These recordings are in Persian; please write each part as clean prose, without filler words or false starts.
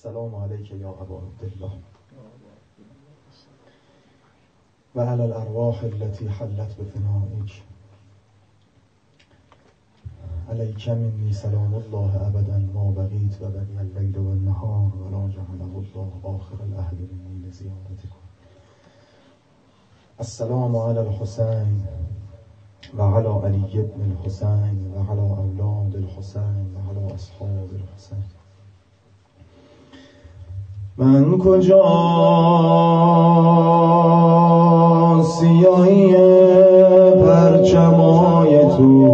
السلام علیک یا ابا عبدالله و علی الارواح التي حلت بفنائک علیک منی سلام الله ابدا ما بقیت و بقی اللیل و النهار و لا جعله الله آخر العهد منی لزیارتکم. السلام علی الحسین و علی علی بن الحسین و علی اولاد الحسین و علی اصحاب الحسین. من کجا سیاهی پرچمای تو،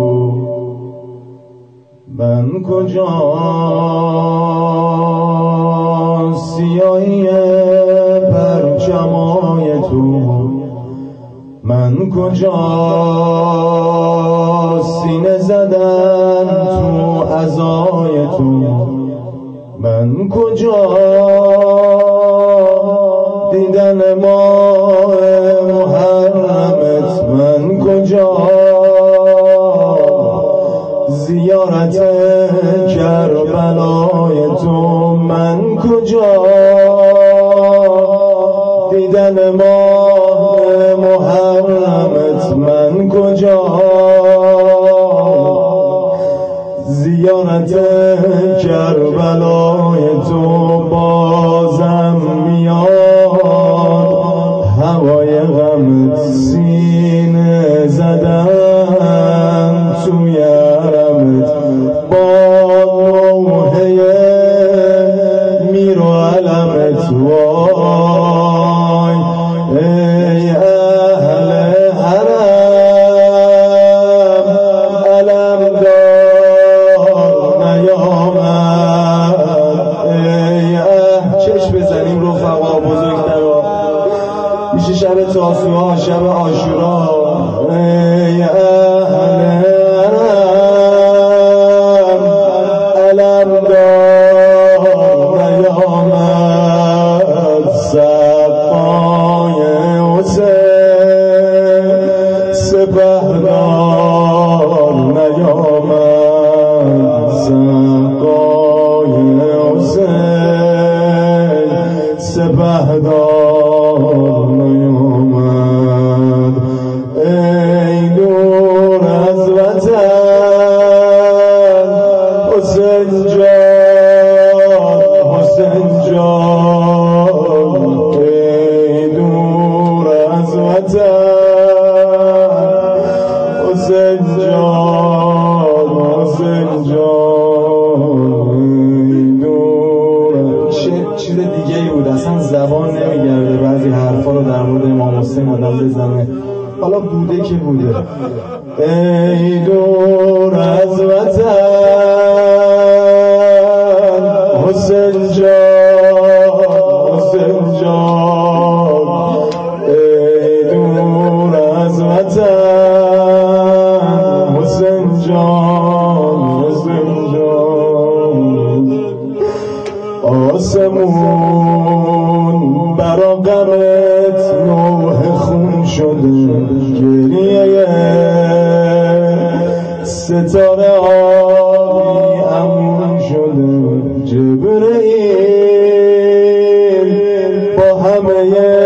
من کجا سیاهی پرچمای تو، من کجا سینه زدن تو عزای تو، من کجا دیدن ماه محرمت، من کجا زیارت کربلای تو، من کجا دیدن ماه محرمت، من کجا زیارت کربلای تو. بازم میاد هوای غمت، سینه زدن توی حرمت، با نوحه میر و علمت. وای ای اهل حرم علم دار نیامد، ای چشم بزنیم رفقا بزرگترا میشه شب تاسوعا شب عاشورا. ای اهل حرم علم دار نیامد، سقای حسین سپهدار نیامد، سقای حسین سپهدار نیامد. ای دور از وطن حسین جان، حسین جان، ای دور از وطن حسین جان، حسین جان، ای دور. چیز دیگه ای بود، اصلا زبان نمیگرده بعضی حرفا رو در مورد امام حسین آدم بزنه، حالا بوده که بوده. ای دور از وطن حسین جان، حسین جان، ای دور از وطن حسین جان، حسین جان. آسمون برا غمت نوح خون شده، گریه ستاره آبی امون شده، جبرئیل با همه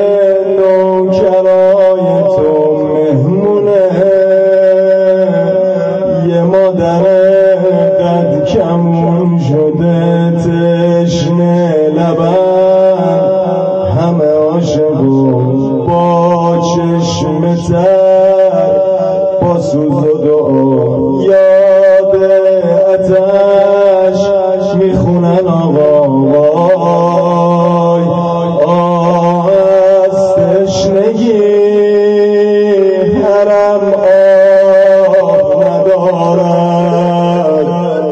نوکرای تو مهمونه، یه مادر قد کمون شده، تشنه لبن همه عاشق و با چشم تر، با سوز و دعا یاد آتش میخونن آقا. وای آه از تشنگی حرم آب ندارد،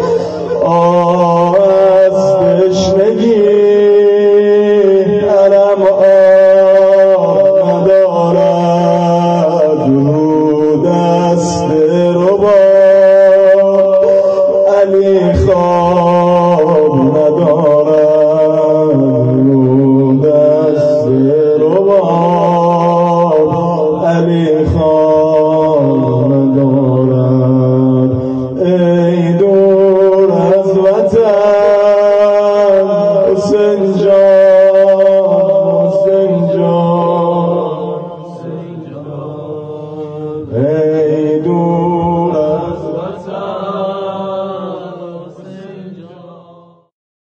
آه از تشنگی حرم آب ندارد، رو دست ربا علی خواب ندارد. حسین جان حسین جان ای دور از وطن